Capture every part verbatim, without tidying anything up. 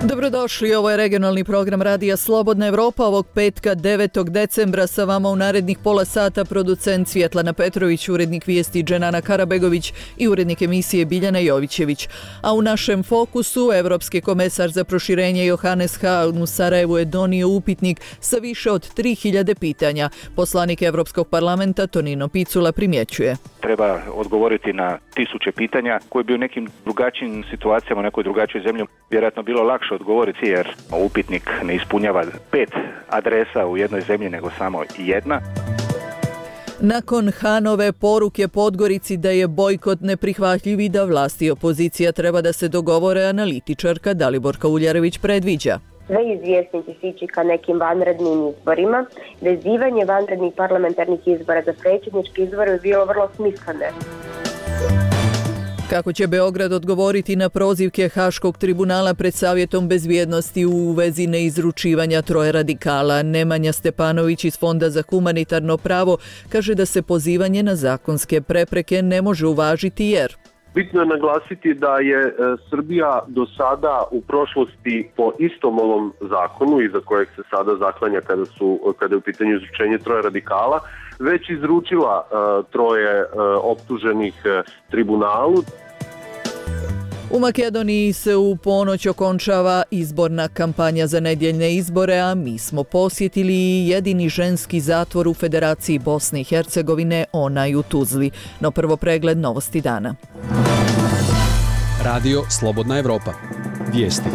Dobrodošli, ovo je regionalni program Radija Slobodna Evropa ovog petka devetog decembra. Sa vama u narednih pola sata producent Svjetlana Petrović, urednik vijesti Dženana Karabegović i urednik emisije Biljana Jovićević. A u našem fokusu Evropski komesar za proširenje Johannes Hahn u Sarajevu je donio upitnik sa više od tri hiljade pitanja. Poslanik Evropskog parlamenta Tonino Picula primjećuje. Treba odgovoriti na tisuće pitanja koje bi u nekim drugačijim situacijama, u nekoj drugačijoj zemlji vjerojatno bilo lakše odgovoriti, jer upitnik ne ispunjava pet adresa u jednoj zemlji nego samo jedna. Nakon Hanove poruke Podgorici da je bojkot neprihvatljiv i da vlasti i opozicija treba da se dogovore, analitičarka Daliborka Uljarević predviđa. Sve izvjesnici sići ka nekim vanrednim izborima. Vezivanje vanrednih parlamentarnih izbora za predsjednički izbor je bilo vrlo smislene. Kako će Beograd odgovoriti na prozivke Haškog tribunala pred Savjetom bezbjednosti u vezi neizručivanja troje radikala? Nemanja Stepanović iz Fonda za humanitarno pravo kaže da se pozivanje na zakonske prepreke ne može uvažiti jer... Bitno je naglasiti da je e, Srbija do sada u prošlosti po istom ovom zakonu, iza kojeg se sada zaklanja kada, su, kada je u pitanju izručenje troje radikala, već izručila e, troje e, optuženih e, tribunalu. U Makedoniji se u ponoć okončava izborna kampanja za nedjeljne izbore, a mi smo posjetili jedini ženski zatvor u Federaciji Bosne i Hercegovine, onaj u Tuzli. No prvo pregled novosti dana. Radio Slobodna Evropa. Vijesti.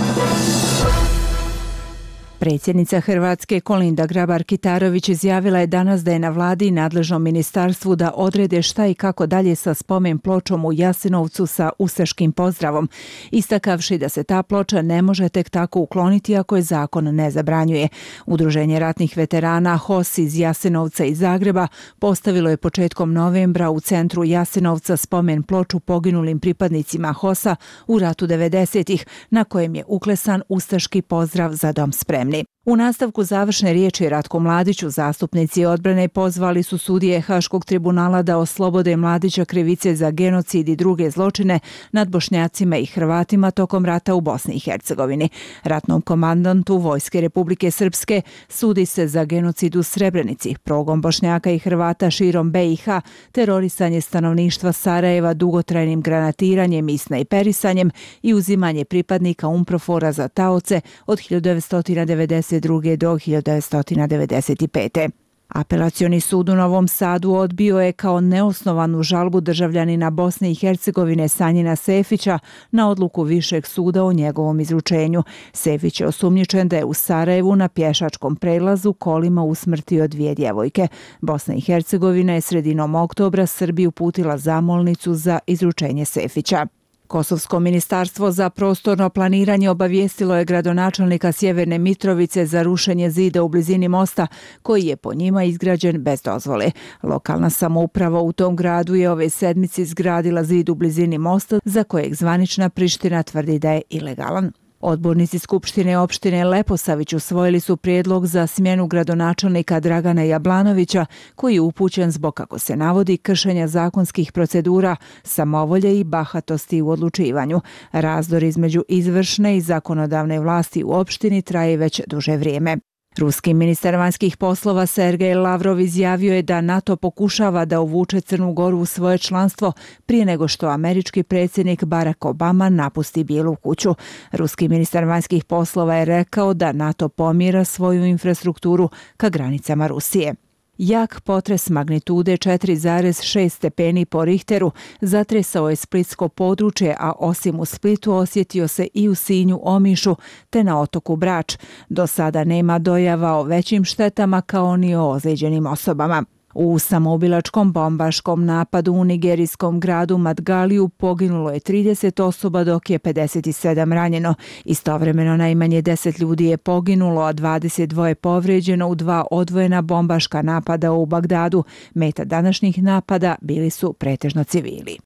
Predsjednica Hrvatske Kolinda Grabar-Kitarović izjavila je danas da je na vladi i nadležnom ministarstvu da odrede šta i kako dalje sa spomen pločom u Jasenovcu sa ustaškim pozdravom, istakavši da se ta ploča ne može tek tako ukloniti ako je zakon ne zabranjuje. Udruženje ratnih veterana H O S iz Jasenovca i Zagreba postavilo je početkom novembra u centru Jasenovca spomen ploču poginulim pripadnicima H O S-a u ratu devedesetih, na kojem je uklesan ustaški pozdrav za dom spremni. U nastavku završne riječi Ratku Mladiću zastupnici odbrane pozvali su sudije Haškog tribunala da oslobode Mladića krivice za genocid i druge zločine nad Bošnjacima i Hrvatima tokom rata u Bosni i Hercegovini. Ratnom komandantu Vojske Republike Srpske sudi se za genocid u Srebrenici, progon Bošnjaka i Hrvata širom B i H, terorisanje stanovništva Sarajeva dugotrajnim granatiranjem i snajperisanjem i uzimanje pripadnika UNPROFOR-a za taoce od hiljadu devetsto devedeset druge do hiljadu devetsto devedeset pete. Apelacioni sud u Novom Sadu odbio je kao neosnovanu žalbu državljanina Bosne i Hercegovine Sanjina Sefića na odluku Višeg suda o njegovom izručenju. Sefić je osumnjičen da je u Sarajevu na pješačkom prelazu kolima usmrtio dvije djevojke. Bosna i Hercegovina je sredinom oktobra Srbiji uputila zamolnicu za izručenje Sefića. Kosovsko ministarstvo za prostorno planiranje obavijestilo je gradonačelnika Sjeverne Mitrovice za rušenje zida u blizini mosta koji je po njima izgrađen bez dozvole. Lokalna samouprava u tom gradu je ove sedmice izgradila zid u blizini mosta za kojeg zvanična Priština tvrdi da je ilegalan. Odbornici Skupštine opštine Leposavić usvojili su prijedlog za smjenu gradonačelnika Dragana Jablanovića koji je upućen zbog, kako se navodi, kršenja zakonskih procedura, samovolje i bahatosti u odlučivanju. Razdor između izvršne i zakonodavne vlasti u opštini traje već duže vrijeme. Ruski ministar vanjskih poslova Sergej Lavrov izjavio je da NATO pokušava da uvuče Crnu Goru u svoje članstvo prije nego što američki predsjednik Barack Obama napusti Bijelu kuću. Ruski ministar vanjskih poslova je rekao da NATO pomjera svoju infrastrukturu ka granicama Rusije. Jak potres magnitude četiri zarez šest stepeni po Richteru zatresao je splitsko područje, a osim u Splitu osjetio se i u Sinju, Omišu te na otoku Brač. Do sada nema dojava o većim štetama kao ni o ozlijeđenim osobama. U samoubilačkom bombaškom napadu u nigerijskom gradu Madgaliju poginulo je trideset osoba dok je pedeset sedam ranjeno. Istovremeno najmanje deset ljudi je poginulo, a dvadeset dva povrijeđeno u dva odvojena bombaška napada u Bagdadu. Meta današnjih napada bili su pretežno civili.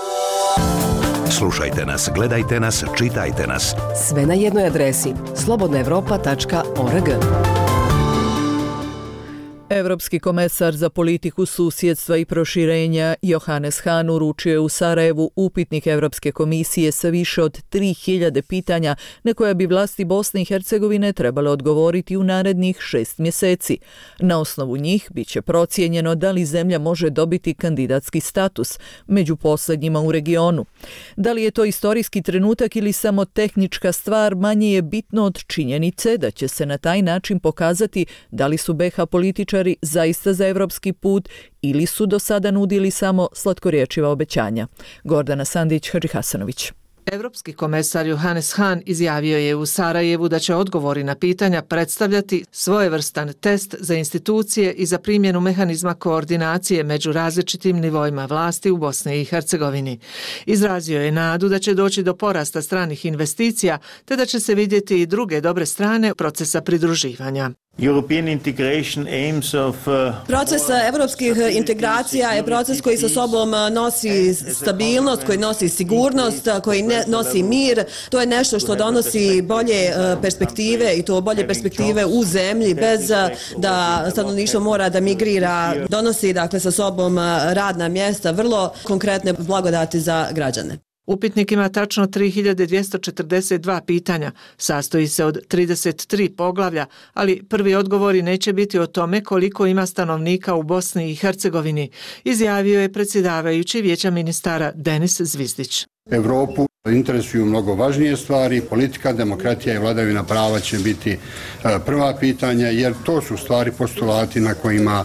Slušajte nas, gledajte nas, čitajte nas. Sve na jednoj adresi slobodna evropa tačka org. Europski komesar za politiku susjedstva i proširenja Johannes Hahn uručio je u Sarajevu upitnik Europske komisije sa više od tri hiljade pitanja na koja bi vlasti Bosne i Hercegovine trebale odgovoriti u narednih šest mjeseci. Na osnovu njih bit će procijenjeno da li zemlja može dobiti kandidatski status, među posljednjima u regionu. Da li je to istorijski trenutak ili samo tehnička stvar, manje je bitno od činjenice da će se na taj način pokazati da li su be ha političari zaista za evropski put ili su do sada nudili samo slatkorječiva obećanja. Gordana Sandić, Hadži Hasanović. Europski komesar Johannes Hahn izjavio je u Sarajevu da će odgovori na pitanja predstavljati svojevrstan test za institucije i za primjenu mehanizma koordinacije među različitim nivoima vlasti u Bosni i Hercegovini. Izrazio je nadu da će doći do porasta stranih investicija te da će se vidjeti i druge dobre strane procesa pridruživanja. Proces evropskih integracija je proces koji sa sobom nosi stabilnost, koji nosi sigurnost, koji nosi mir. To je nešto što donosi bolje perspektive i to bolje perspektive u zemlji bez da stanovništvo mora da migrira. Donosi dakle sa sobom radna mjesta, vrlo konkretne blagodati za građane. Upitnik ima tačno tri hiljade dvjesto četrdeset dva pitanja, sastoji se od trideset tri poglavlja, ali prvi odgovori neće biti o tome koliko ima stanovnika u Bosni i Hercegovini, izjavio je predsjedavajući Vijeća ministara Denis Zvizdić. Europu interesuju mnogo važnije stvari, politika, demokratija i vladavina prava će biti prva pitanja, jer to su stvari postulati na kojima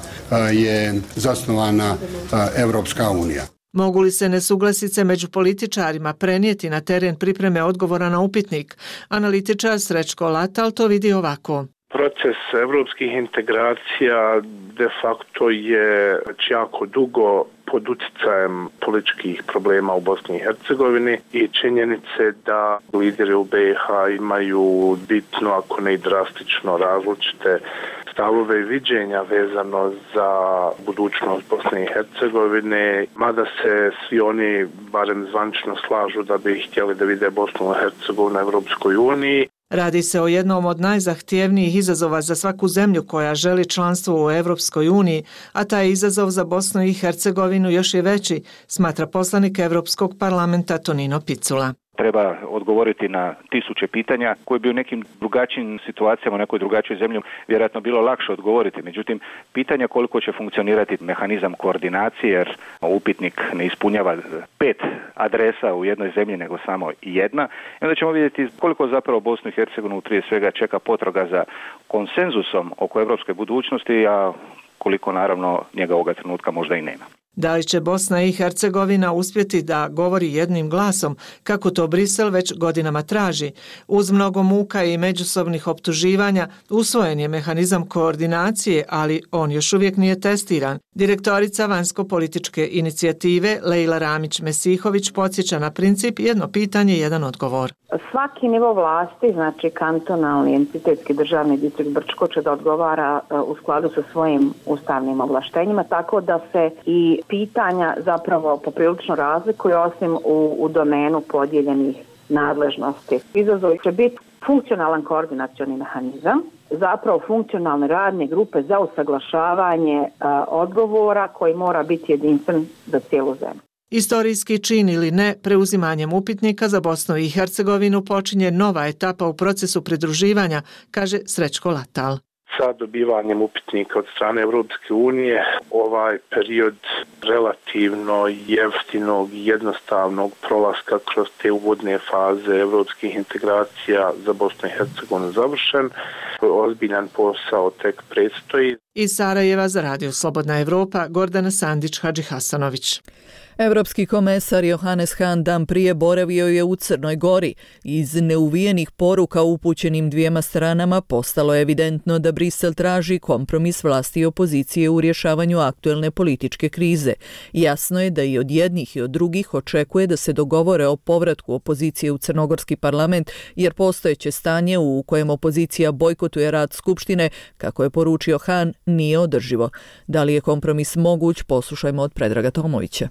je zasnovana Evropska unija. Mogu li se nesuglasice među političarima prenijeti na teren pripreme odgovora na upitnik? Analitičar Srećko Latal to vidi ovako. Proces evropskih integracija de facto je već jako dugo pod utjecajem političkih problema u Bosni i Hercegovini i činjenice da lideri u be ha imaju bitno, ako ne i drastično različite stavove i viđenja vezano za budućnost Bosne i Hercegovine, mada se svi oni barem zvanično slažu da bi htjeli da vide Bosnu i Hercegovinu na Evropskoj uniji. Radi se o jednom od najzahtjevnijih izazova za svaku zemlju koja želi članstvo u Evropskoj uniji, a taj izazov za Bosnu i Hercegovinu još je veći, smatra poslanik Evropskog parlamenta Tonino Picula. Treba odgovoriti na tisuće pitanja koje bi u nekim drugačijim situacijama, u nekoj drugačijoj zemlji vjerojatno bilo lakše odgovoriti. Međutim, pitanja koliko će funkcionirati mehanizam koordinacije, jer upitnik ne ispunjava pet adresa u jednoj zemlji, nego samo jedna. I onda ćemo vidjeti koliko zapravo Bosnu i Hercegovinu prije svega čeka potraga za konsenzusom oko evropske budućnosti, a koliko naravno njega ovoga trenutka možda i nema. Da li će Bosna i Hercegovina uspjeti da govori jednim glasom, kako to Brisel već godinama traži? Uz mnogo muka i međusobnih optuživanja usvojen je mehanizam koordinacije, ali on još uvijek nije testiran. Direktorica vanjsko-političke inicijative Lejla Ramić-Mesihović podsjeća na princip jedno pitanje, jedan odgovor. Svaki nivo vlasti, znači kantonalni, entitetski državni distrikt Brčko će da odgovara u skladu sa svojim ustavnim ovlaštenjima, tako da se i pitanja zapravo poprilično razlikuju osim u, u domenu podijeljenih nadležnosti. Izazov će biti funkcionalan koordinacioni mehanizam, zapravo funkcionalne radne grupe za usaglašavanje a, odgovora koji mora biti jedinstven za cijelu zemlju. Istorijski čin ili ne, preuzimanjem upitnika za Bosnu i Hercegovinu počinje nova etapa u procesu pridruživanja, kaže Srećko Latal. Sa dobivanjem upitnika od strane Evropske unije, ovaj period relativno jeftinog i jednostavnog prolaska kroz te uvodne faze evropskih integracija za Bosnu i Hercegovinu završen. Ozbiljan posao tek predstoji. Iz Sarajeva za Radio Slobodna Evropa, Gordana Sandić, Hadži Hasanović. Europski komesar Johannes Hahn dan prije boravio je u Crnoj Gori. Iz neuvijenih poruka upućenim dvijema stranama postalo je evidentno da Brisel traži kompromis vlasti i opozicije u rješavanju aktuelne političke krize. Jasno je da i od jednih i od drugih očekuje da se dogovore o povratku opozicije u crnogorski parlament, jer postojeće stanje u kojem opozicija bojkotuje rad Skupštine, kako je poručio Hahn, nije održivo. Da li je kompromis moguć, poslušajmo od Predraga Tomovića.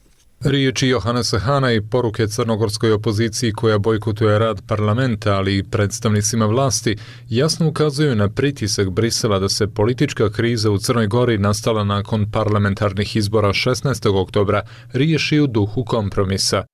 Riječi Johannesa Hana i poruke crnogorskoj opoziciji koja bojkotuje rad parlamenta, ali i predstavnicima vlasti, jasno ukazuju na pritisak Brisela da se politička kriza u Crnoj Gori nastala nakon parlamentarnih izbora šesnaestog oktobra riješi u duhu kompromisa.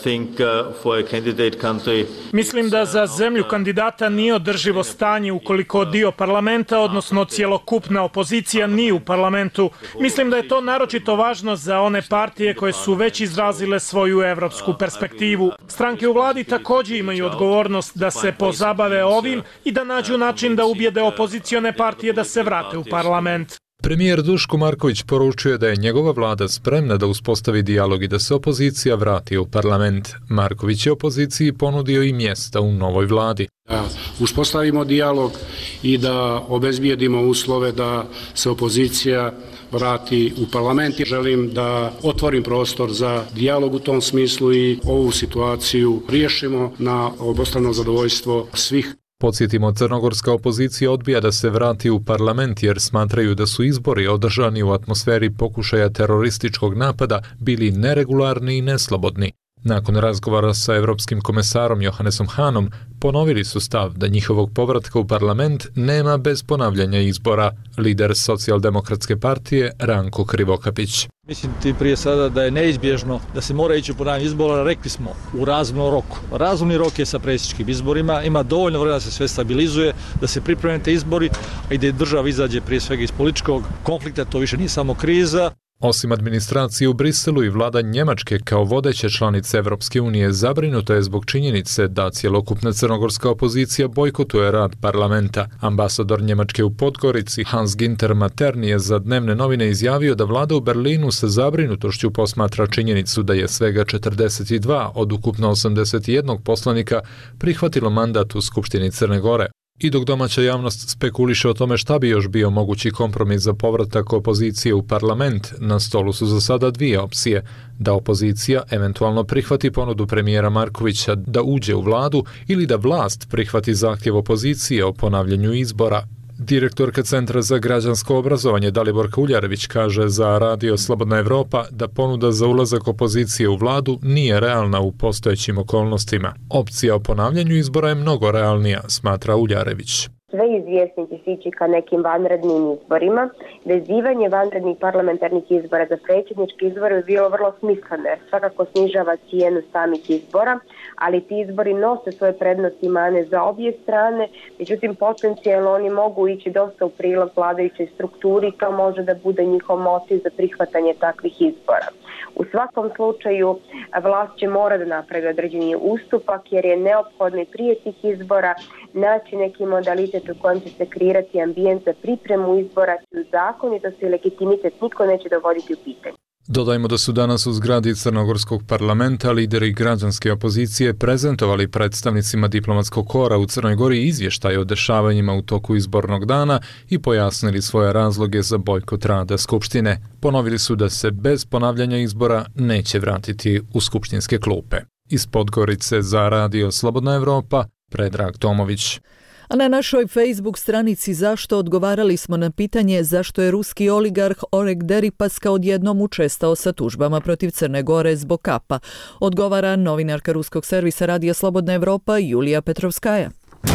Mislim da za zemlju kandidata nije održivo stanje ukoliko dio parlamenta, odnosno cjelokupna opozicija, nije u parlamentu. Mislim da je to naročito važno za one partije koje su već izrazile svoju evropsku perspektivu. Stranke u vladi također imaju odgovornost da se pozabave ovim i da nađu način da ubijede opozicione partije da se vrate u parlament. Premijer Duško Marković poručuje da je njegova vlada spremna da uspostavi dijalog i da se opozicija vrati u parlament. Marković je opoziciji ponudio i mjesta u novoj vladi. Da uspostavimo dijalog i da obezbijedimo uslove da se opozicija vrati u parlament. Želim da otvorim prostor za dijalog u tom smislu i ovu situaciju riješimo na obostrano zadovoljstvo svih. Podsjetimo, crnogorska opozicija odbija da se vrati u parlament jer smatraju da su izbori održani u atmosferi pokušaja terorističkog napada bili neregularni i neslobodni. Nakon razgovora sa europskim komesarom Johannesom Hanom, ponovili su stav da njihovog povratka u parlament nema bez ponavljanja izbora. Lider socijaldemokratske partije Ranko Krivokapić. Mislim ti prije sada da je neizbježno da se mora ići u ponavljanje izbora, rekli smo, u razumnom roku. Razumni rok je sa predsjedničkim izborima, ima dovoljno vremena da se sve stabilizuje, da se pripremite izbori, a i da država izađe prije svega iz političkog konflikta, to više nije samo kriza. Osim administracije u Briselu i vlada Njemačke kao vodeće članice Evropske unije zabrinuto je zbog činjenice da cjelokupna crnogorska opozicija bojkotuje rad parlamenta. Ambasador Njemačke u Podgorici Hans Ginter Materni je za dnevne novine izjavio da vlada u Berlinu sa zabrinutošću posmatra činjenicu da je svega četrdeset dva od ukupno osamdeset jedan poslanika prihvatilo mandat u Skupštini Crne Gore. I dok domaća javnost spekuliše o tome šta bi još bio mogući kompromis za povratak opozicije u parlament, na stolu su za sada dvije opcije. Da opozicija eventualno prihvati ponudu premijera Markovića da uđe u vladu ili da vlast prihvati zahtjev opozicije o ponavljanju izbora. Direktorka Centra za građansko obrazovanje Daliborka Uljarević kaže za Radio Slobodna Evropa da ponuda za ulazak opozicije u vladu nije realna u postojećim okolnostima. Opcija o ponavljanju izbora je mnogo realnija, smatra Uljarević. Sve izvjesnici sići ka nekim vanrednim izborima. Vezivanje vanrednih parlamentarnih izbora za predsjednički izbor je bilo vrlo smisleno jer svakako snižava cijenu samih izbora, ali ti izbori nose svoje prednosti i mane za obje strane, međutim potencijalno oni mogu ići dosta u prilog vladajućoj strukturi i to može da bude njihov motiv za prihvatanje takvih izbora. U svakom slučaju vlast će mora da napravi određeni ustupak jer je neophodno i prije tih izbora naći neki modalitet u kojem će se kreirati ambijent za pripremu izbora i zakonitost i legitimitet niko neće dovoditi u pitanje. Dodajmo da su danas u zgradi Crnogorskog parlamenta lideri građanske opozicije prezentovali predstavnicima diplomatskog kora u Crnoj Gori izvještaj o dešavanjima u toku izbornog dana i pojasnili svoje razloge za bojkot rada Skupštine. Ponovili su da se bez ponavljanja izbora neće vratiti u skupštinske klupe. Iz Podgorice za Radio Slobodna Evropa, Predrag Tomović. A na našoj Facebook stranici Zašto odgovarali smo na pitanje zašto je ruski oligarh Oleg Deripaska odjednom učestao sa tužbama protiv Crne Gore zbog kapa. Odgovara novinarka ruskog servisa Radija Slobodna Evropa Julija Petrovskaja.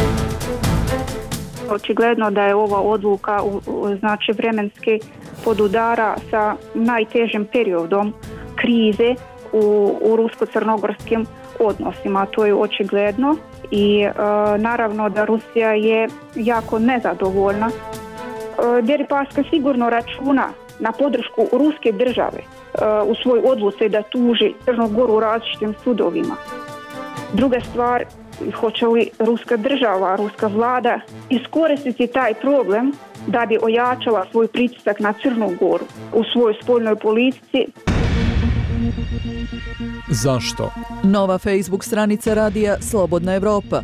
Očigledno da je ova odluka znači vremenski podudara sa najtežim periodom krize u, u rusko-crnogorskim odnosima. To je očigledno. I e, naravno da Rusija je jako nezadovoljna. E, Deripaska sigurno računa na podršku ruske države e, u svoj odluci da tuži Crnu Goru u različitim sudovima. Druga stvar, hoće li ruska država, ruska vlada iskoristiti taj problem da bi ojačala svoj pritisak na Crnu Goru u svojoj spoljnoj politici. Zašto? Nova Facebook stranica Radija Slobodna Evropa.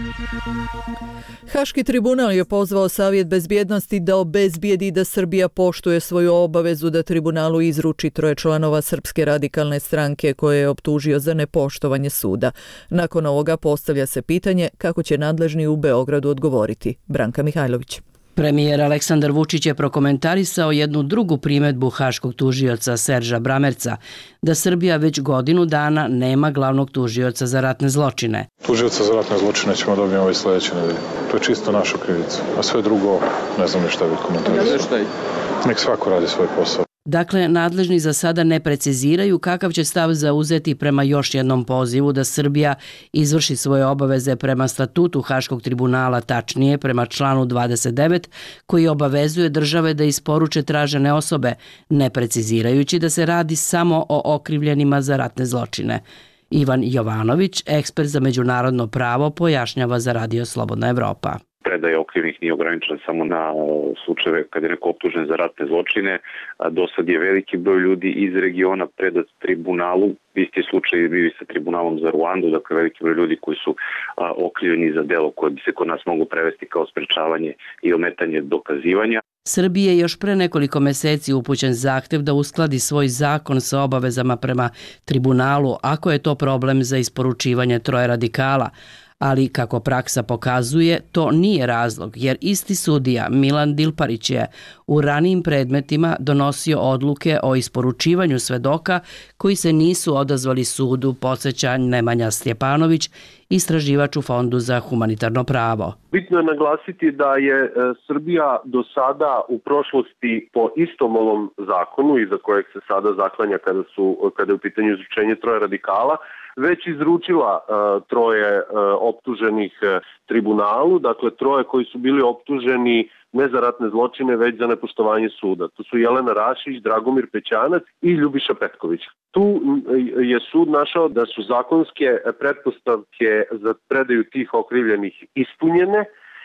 Haški tribunal je pozvao Savjet bezbjednosti da obezbijedi da Srbija poštuje svoju obavezu da tribunalu izruči troje članova Srpske radikalne stranke koje je optužio za nepoštovanje suda. Nakon ovoga postavlja se pitanje kako će nadležni u Beogradu odgovoriti. Branka Mihajlović. Premijer Aleksandar Vučić je prokomentarisao jednu drugu primedbu haškog tužioca Serža Bramerca, da Srbija već godinu dana nema glavnog tužioca za ratne zločine. Tužioca za ratne zločine ćemo dobiti ovaj sljedeće nedelje. To je čisto naša krivica. A sve drugo, ne znam ni šta bi komentarisao. Nek svako radi svoj posao. Dakle, nadležni za sada ne preciziraju kakav će stav zauzeti prema još jednom pozivu da Srbija izvrši svoje obaveze prema statutu Haškog tribunala, tačnije prema članu dvadeset devet, koji obavezuje države da isporuče tražene osobe, ne precizirajući da se radi samo o okrivljenima za ratne zločine. Ivan Jovanović, ekspert za međunarodno pravo, pojašnjava za Radio Slobodna Evropa. Predaja okrivljenih nije ograničena samo na slučajeve kad je neko optužen za ratne zločine. Do sad je veliki broj ljudi iz regiona predat tribunalu. Isti slučaj je bio i sa tribunalom za Ruandu, dakle veliki broj ljudi koji su okrivljeni za delo koje bi se kod nas moglo prevesti kao sprečavanje i ometanje dokazivanja. Srbiji je još pre nekoliko meseci upućen zahtev da uskladi svoj zakon sa obavezama prema tribunalu, ako je to problem za isporučivanje troje radikala. Ali, kako praksa pokazuje, to nije razlog, jer isti sudija Milan Dilparić je u ranijim predmetima donosio odluke o isporučivanju svedoka koji se nisu odazvali sudu, podsjeća Nemanja Stjepanović, istraživač u Fondu za humanitarno pravo. Bitno je naglasiti da je Srbija do sada u prošlosti po istom ovom zakonu, iza kojeg se sada zaklanja kada, su, kada je u pitanju izručenje troje radikala, već izručila uh, troje uh, optuženih uh, tribunalu, dakle troje koji su bili optuženi ne za ratne zločine, već za nepoštovanje suda. To su Jelena Rašić, Dragomir Pećanac i Ljubiša Petković. Tu je sud našao da su zakonske pretpostavke za predaju tih okrivljenih ispunjene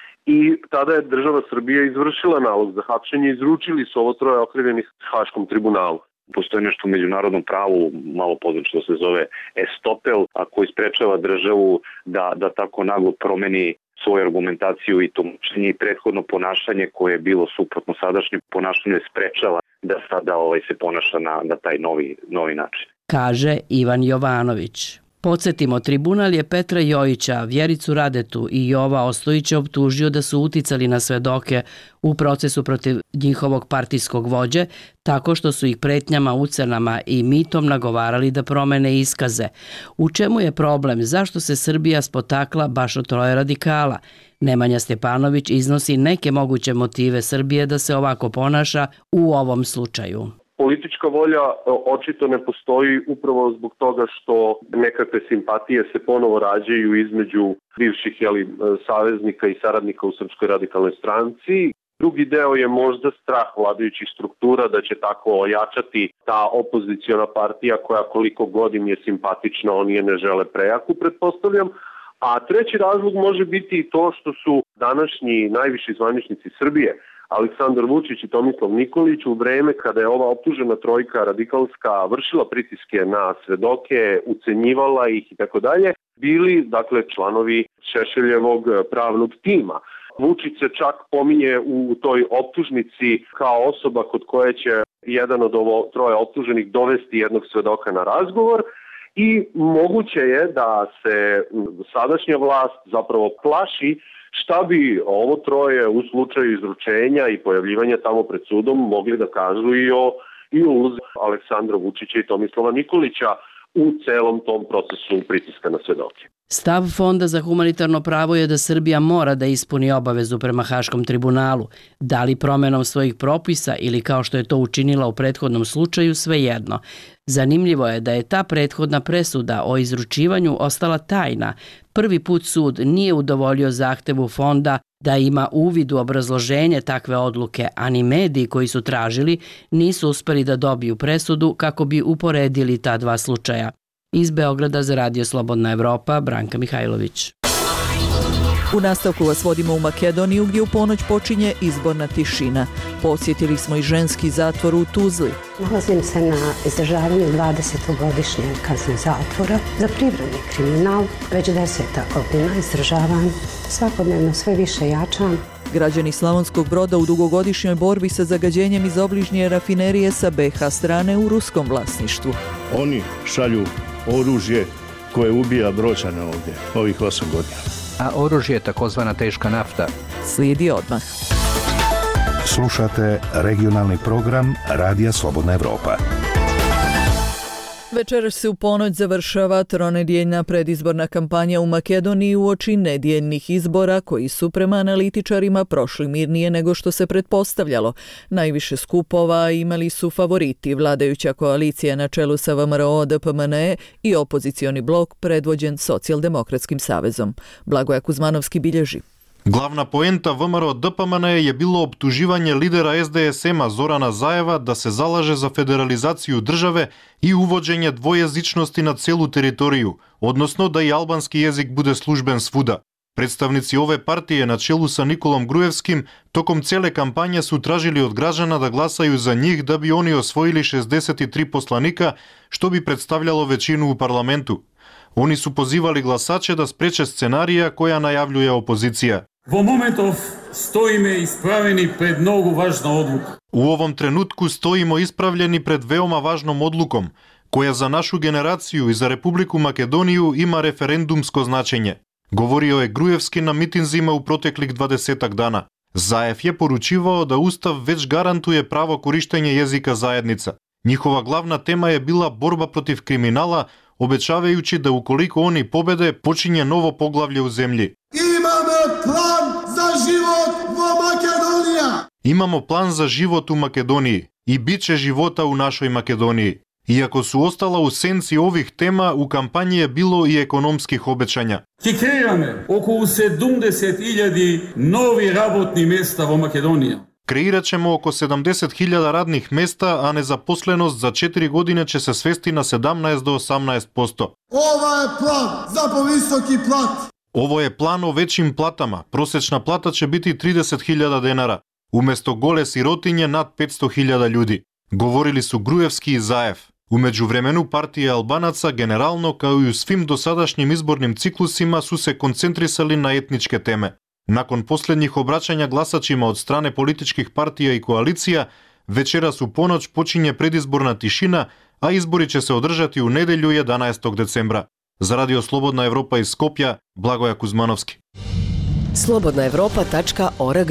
i tada je država Srbije izvršila nalog za hapšenje i izručili su ovo troje okrivljenih Haškom tribunalu. Postoji nešto u međunarodnom pravu, malo poznato što se zove estopel, a koji sprečava državu da, da tako naglo promeni svoju argumentaciju i tumačenje i prethodno ponašanje koje je bilo suprotno sadašnjem ponašanju je sprečava da sada ovaj se ponaša na, na taj novi, novi način. Kaže Ivan Jovanović. Podsjetimo, tribunal je Petra Jojića, Vjericu Radetu i Jova Ostojića optužio da su uticali na svedoke u procesu protiv njihovog partijskog vođe, tako što su ih pretnjama, ucenama i mitom nagovarali da promene iskaze. U čemu je problem? Zašto se Srbija spotakla baš od troje radikala? Nemanja Stjepanović iznosi neke moguće motive Srbije da se ovako ponaša u ovom slučaju. Politička volja očito ne postoji upravo zbog toga što nekakve simpatije se ponovo rađaju između bivših jeli, saveznika i saradnika u Srpskoj radikalnoj stranci. Drugi deo je možda strah vladajućih struktura da će tako ojačati ta opoziciona partija koja koliko god im je simpatična, oni je ne žele prejaku, pretpostavljam. A treći razlog može biti i to što su današnji najviši zvaničnici Srbije, Aleksandar Vučić i Tomislav Nikolić, u vreme kada je ova optužena trojka radikalska vršila pritiske na svedoke, ucenjivala ih i tako dalje, bili dakle članovi Šešeljevog pravnog tima. Vučić se čak pominje u toj optužnici kao osoba kod koje će jedan od ovo troje optuženih dovesti jednog svedoka na razgovor i moguće je da se sadašnja vlast zapravo plaši šta bi ovo troje u slučaju izručenja i pojavljivanja tamo pred sudom mogli da kažu i o, i o ulozi Aleksandra Vučića i Tomislava Nikolića u celom tom procesu pritiska na svedoke. Stav Fonda za humanitarno pravo je da Srbija mora da ispuni obavezu prema Haškom tribunalu, da li promenom svojih propisa ili kao što je to učinila u prethodnom slučaju, svejedno. Zanimljivo je da je ta prethodna presuda o izručivanju ostala tajna. Prvi put sud nije udovoljio zahtevu Fonda da ima uvid u obrazloženje takve odluke, a ni mediji koji su tražili nisu uspeli da dobiju presudu kako bi uporedili ta dva slučaja. Iz Beograda za Radio Slobodna Evropa, Branka Mihajlović. U nastavku vas vodimo u Makedoniju gdje u ponoć počinje izborna tišina. Posjetili smo i ženski zatvor u Tuzli. Nalazim se na izdržavanju dvadesetogodišnje kazne zatvora za privredni kriminal. Već deseta godina izdržavam, svakodnevno sve više jačam. Građani Slavonskog Broda u dugogodišnjoj borbi sa zagađenjem iz obližnje rafinerije sa be ha strane u ruskom vlasništvu. Oni šalju oružje koje ubija Brođane ovdje ovih osam godina. A oružje je takozvana teška nafta. Slijedi odmah. Slušate regionalni program Radija Slobodna Evropa. Večeras se u ponoć završava tronedjeljna predizborna kampanja u Makedoniji uoči nedjeljnih izbora koji su prema analitičarima prošli mirnije nego što se pretpostavljalo. Najviše skupova imali su favoriti, vladajuća koalicija na čelu sa V M R O D P M N E i opozicioni blok predvođen Socijaldemokratskim savezom. Blagoja Kuzmanovski bilježi. Главна поента ВМРО Д П М Н Е je bilo optuživanje lidera S D S M-a Zorana Zajeva da se zalaže za federalizaciju države i uvođenje dvojezičnosti na celu teritoriju, odnosno da i albanski jezik bude služben svuda. Predstavnici ove partije na čelu sa Nikolom Grujevskim tokom cele kampanje su tražili od građana da glasaju za njih da bi oni osvojili šezdeset tri poslanika, što bi predstavljalo većinu u parlamentu. Oni su pozivali glasače da spreče scenarija koja najavljuje opozicija. Во моментов стоиме исправени пред многу важна одлука. U ovom trenutku stojimo ispravljeni pred veoma važnom odlukom, koja za našu generaciju i za Republiku Makedoniju ima referendumsko značenje. Govorio je Grujevski na mitinzima u proteklih dvadesetak dana. Zaev je poručivao da Ustav već garantuje pravo korištenje jezika zajednica. Njihova glavna tema je bila borba protiv kriminala, obećavajući da ukoliko oni pobede, počinje novo poglavlje u zemlji. Имаме план за живот во Македонија. Imamo plan za život u Makedoniji i bit će života u našoj Makedoniji. Iako su ostala u senci ovih tema, u kampanji je bilo i ekonomskih obećanja. Ќе креираме околу седумдесет илјади нови работни места во Македонија. Kreirat ćemo oko sedamdeset hiljada radnih mesta, a nezaposlenost za četiri godine će se svesti na sedamnaest do osamnaest posto. Ова е план за повисоки плат. Ovo je plan o većim platama. Prosječna plata će biti trideset hiljada denara. Umjesto gole sirotinje nad petsto hiljada ljudi. Govorili su Grujevski i Zaev. U međuvremenu partije Albanaca generalno kao i u svim dosadašnjim izbornim ciklusima su se koncentrisali na etničke teme. Nakon posljednjih obraćanja glasačima od strane političkih partija i koalicija, večeras u ponoć počinje predizborna tišina, a izbori će se održati u nedjelju jedanaestog decembra. Za Radio Slobodna Evropa iz Skopja, Blagoja Kuzmanovski. slobodna evropa tačka org.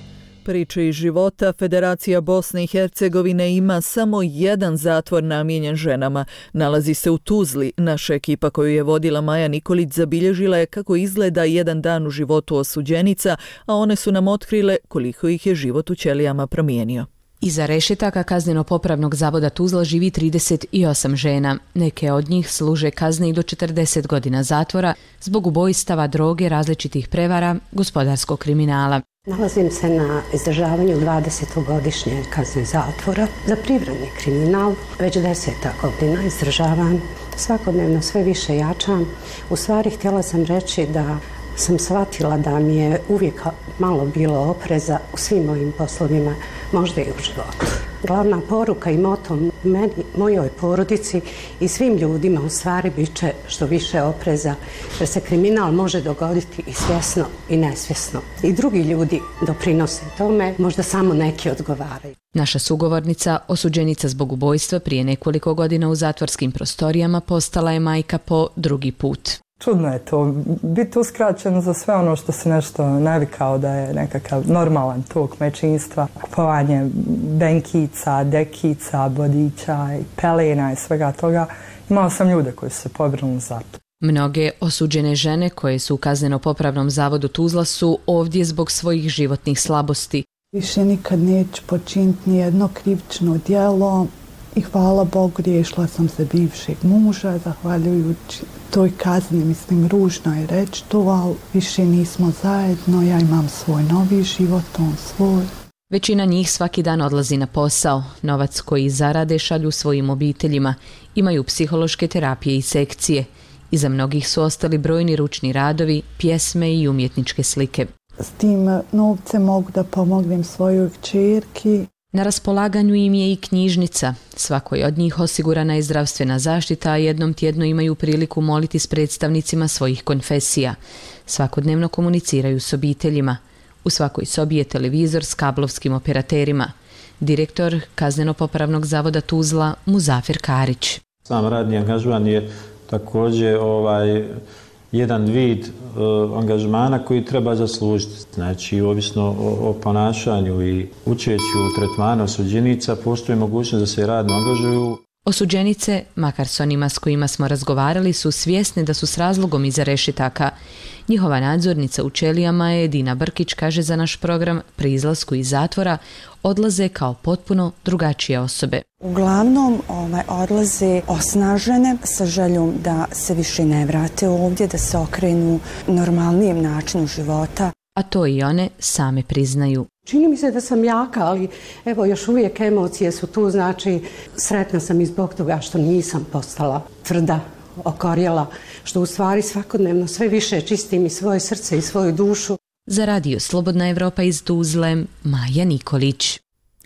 Priče iz života. Federacija Bosne i Hercegovine ima samo jedan zatvor namijenjen ženama. Nalazi se u Tuzli. Naša ekipa koju je vodila Maja Nikolić zabilježila je kako izgleda jedan dan u životu osuđenica, a one su nam otkrile koliko ih je život u ćelijama promijenio. Iza rešetaka Kazneno-popravnog zavoda Tuzla živi trideset osam žena. Neke od njih služe kazne i do četrdeset godina zatvora zbog ubojstava, droge, različitih prevara, gospodarskog kriminala. Nalazim se na izdržavanju dvadesetogodišnje kazne zatvora za privredni kriminal. Već deseta godina izdržavam, svakodnevno sve više jačam. U stvari htjela sam reći da sam shvatila da mi je uvijek malo bilo opreza u svim mojim poslovima, možda i u životu. Glavna poruka i moto meni, mojoj porodici i svim ljudima u stvari bit će što više opreza, jer se kriminal može dogoditi i svjesno i nesvjesno. I drugi ljudi doprinose tome, možda samo neki odgovaraju. Naša sugovornica, osuđenica zbog ubojstva prije nekoliko godina u zatvorskim prostorijama, postala je majka po drugi put. Čudno je to, biti uskraćen za sve ono što se nešto navikao da je nekakav normalan tok majčinstva, kupovanje benkica, dekica, bodića i pelena i svega toga. Imala sam ljude koji su se pobrinuli za to. Mnoge osuđene žene koje su u Kazneno-popravnom zavodu Tuzla su ovdje zbog svojih životnih slabosti. Više nikad neću počiniti nijedno krivično djelo i hvala Bogu riješila sam se bivšeg muža, zahvaljujući toj kazni, mislim, ružno je reći to, ali više nismo zajedno, ja imam svoj novi život, on svoj. Većina njih svaki dan odlazi na posao, novac koji zarade šalju svojim obiteljima, imaju psihološke terapije i sekcije. Iza mnogih su ostali brojni ručni radovi, pjesme i umjetničke slike. S tim novcem mogu da pomognem svojoj kćerki. Na raspolaganju im je i knjižnica. Svakoj od njih osigurana je zdravstvena zaštita, a jednom tjedno imaju priliku moliti s predstavnicima svojih konfesija. Svakodnevno komuniciraju s obiteljima. U svakoj sobi je televizor s kablovskim operaterima. Direktor Kazneno-popravnog zavoda Tuzla, Muzafir Karić. Sam radni angažman je također ovaj, jedan vid uh, angažmana koji treba zaslužiti. Znači, ovisno o, o ponašanju i učeći u tretmanu osuđenica, postoji mogućnost da se radno angažuju. Osuđenice, makar s onima s kojima smo razgovarali, su svjesni da su s razlogom iza rešetaka. Njihova nadzornica u Ćelijama je Dina Brkić, kaže za naš program, pri izlasku iz zatvora odlaze kao potpuno drugačije osobe. Uglavnom ovaj, odlaze osnažene sa željom da se više ne vrate ovdje, da se okrenu normalnijem načinu života. A to i one same priznaju. Čini mi se da sam jaka, ali evo još uvijek emocije su tu, znači sretna sam i zbog toga što nisam postala tvrda, okorjela, što u stvari svakodnevno sve više čistim i svoje srce i svoju dušu. Za radio Slobodna Evropa iz Tuzle, Maja Nikolić.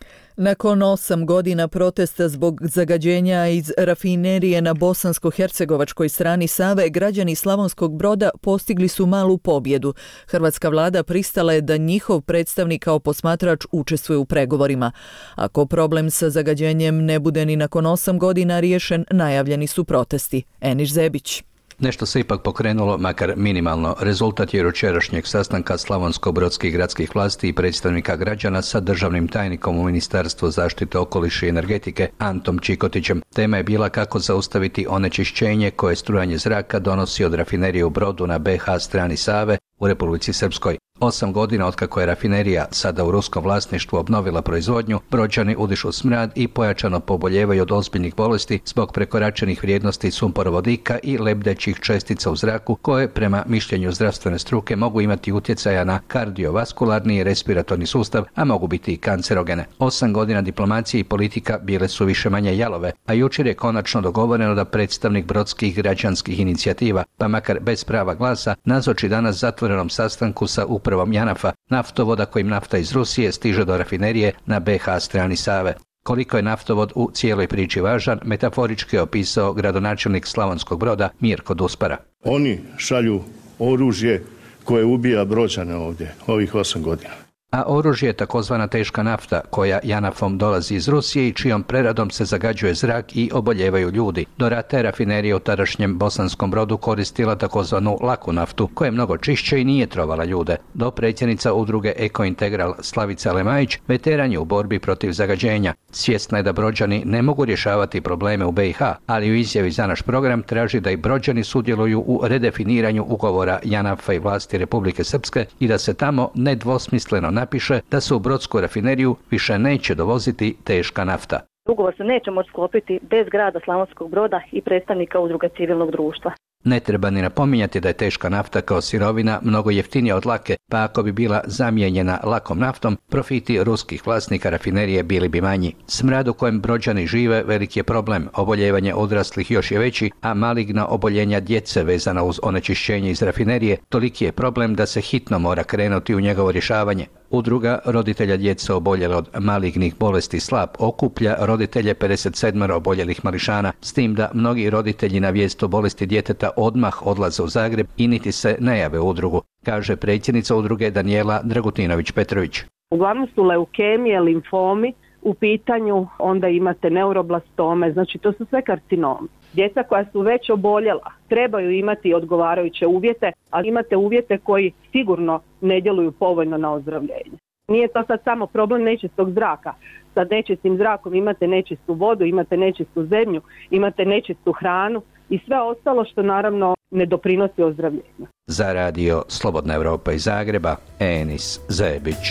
Nakon osam godina protesta zbog zagađenja iz rafinerije na bosansko-hercegovačkoj strani Save, građani Slavonskog Broda postigli su malu pobjedu. Hrvatska vlada pristala je da njihov predstavnik kao posmatrač učestvuje u pregovorima. Ako problem sa zagađenjem ne bude ni nakon osam godina riješen, najavljeni su protesti. Eniš Zebić. Nešto se ipak pokrenulo, makar minimalno. Rezultat je jučerašnjeg sastanka slavonsko-brodskih gradskih vlasti i predstavnika građana sa državnim tajnikom u Ministarstvu zaštite okoliša i energetike Antom Čikotićem. Tema je bila kako zaustaviti onečišćenje koje strujanje zraka donosi od rafinerije u Brodu na be ha strani Save u Republici Srpskoj. Osam godina otkako je rafinerija, sada u ruskom vlasništvu, obnovila proizvodnju, Brođani udišu smrad i pojačano poboljevaju od ozbiljnih bolesti zbog prekoračenih vrijednosti sumporovodika i lebdećih čestica u zraku koje, prema mišljenju zdravstvene struke, mogu imati utjecaja na kardiovaskularni i respiratorni sustav, a mogu biti i kancerogene. Osam godina diplomacije i politika bile su više manje jalove, a jučer je konačno dogovoreno da predstavnik brodskih građanskih inicijativa, pa makar bez prava glasa, nazoči danas zatvorenom sastanku sa upravom Janafa, naftovoda kojim nafta iz Rusije stiže do rafinerije na be ha strani Save. Koliko je naftovod u cijeloj priči važan, metaforički je opisao gradonačelnik Slavonskog Broda Mirko Duspara. Oni šalju oružje koje ubija Brođane ovdje, ovih osam godina. A oružje je takozvana teška nafta koja Janafom dolazi iz Rusije i čijom preradom se zagađuje zrak i oboljevaju ljudi. Do rata je rafinerija u tadašnjem Bosanskom Brodu koristila takozvanu laku naftu koja je mnogo čišća i nije trovala ljude. Do predsjednica udruge Eko Integral Slavica Lemajić veteran je u borbi protiv zagađenja. Svjesna je da Brođani ne mogu rješavati probleme u be ha, ali u izjavi za naš program traži da i Brođani sudjeluju u redefiniranju ugovora Janafa i vlasti Republike Srpske i da se tamo nedvosmisleno napiše da se u brodsku rafineriju više neće dovoziti teška nafta. Ugovor se neće moći sklopiti bez grada Slavonskog Broda i predstavnika udruga civilnog društva. Ne treba ni napominjati da je teška nafta kao sirovina mnogo jeftinija od lake, pa ako bi bila zamijenjena lakom naftom, profiti ruskih vlasnika rafinerije bili bi manji. Smrad u kojem Brođani žive veliki je problem, oboljevanje odraslih još je veći, a maligna oboljenja djece vezana uz onečišćenje iz rafinerije toliki je problem da se hitno mora krenuti u njegovo rješavanje. Udruga roditelja djece oboljele od malignih bolesti Slap okuplja roditelje pedeset sedam oboljelih mališana, s tim da mnogi roditelji na vijest o bolesti djeteta odmah odlaze u Zagreb i niti se ne jave u udrugu, kaže predsjednica udruge Danijela Dragutinović-Petrović. Uglavnom su leukemije, limfomi u pitanju, onda imate neuroblastome, znači to su sve karcinomi. Djeca koja su već oboljela trebaju imati odgovarajuće uvjete, ali imate uvjete koji sigurno ne djeluju povoljno na ozdravljenje. Nije to sad samo problem nečistog zraka. Sa nečistim zrakom imate nečistu vodu, imate nečistu zemlju, imate nečistu hranu i sve ostalo što naravno ne doprinosi ozdravljenju. Za radio Slobodna Evropa iz Zagreba, Enis Zebić.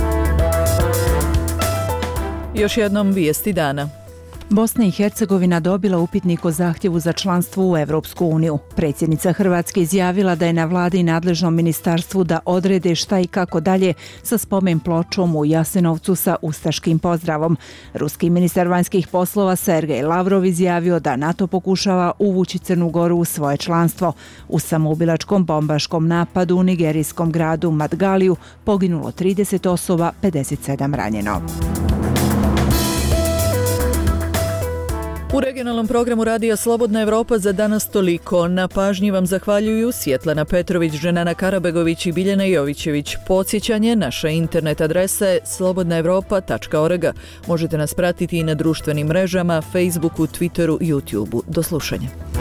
Još jednom vijesti dana. Bosna i Hercegovina dobila upitnik o zahtjevu za članstvo u Evropsku uniju. Predsjednica Hrvatske izjavila da je na vladi i nadležnom ministarstvu da odrede šta i kako dalje sa spomen pločom u Jasenovcu sa ustaškim pozdravom. Ruski ministar vanjskih poslova Sergej Lavrov izjavio da NATO pokušava uvući Crnu Goru u svoje članstvo. U samoubilačkom bombaškom napadu u nigerijskom gradu Madgaliju poginulo trideset osoba, pedeset sedam ranjeno. U regionalnom programu Radija Slobodna Evropa za danas toliko. Na pažnji vam zahvaljuju Svjetlana Petrović, Ženana Karabegović i Biljana Jovićević. Podsjećanje, naša internet adresa je slobodna evropa tačka org. Možete nas pratiti i na društvenim mrežama, Facebooku, Twitteru, YouTubeu. Do slušanja.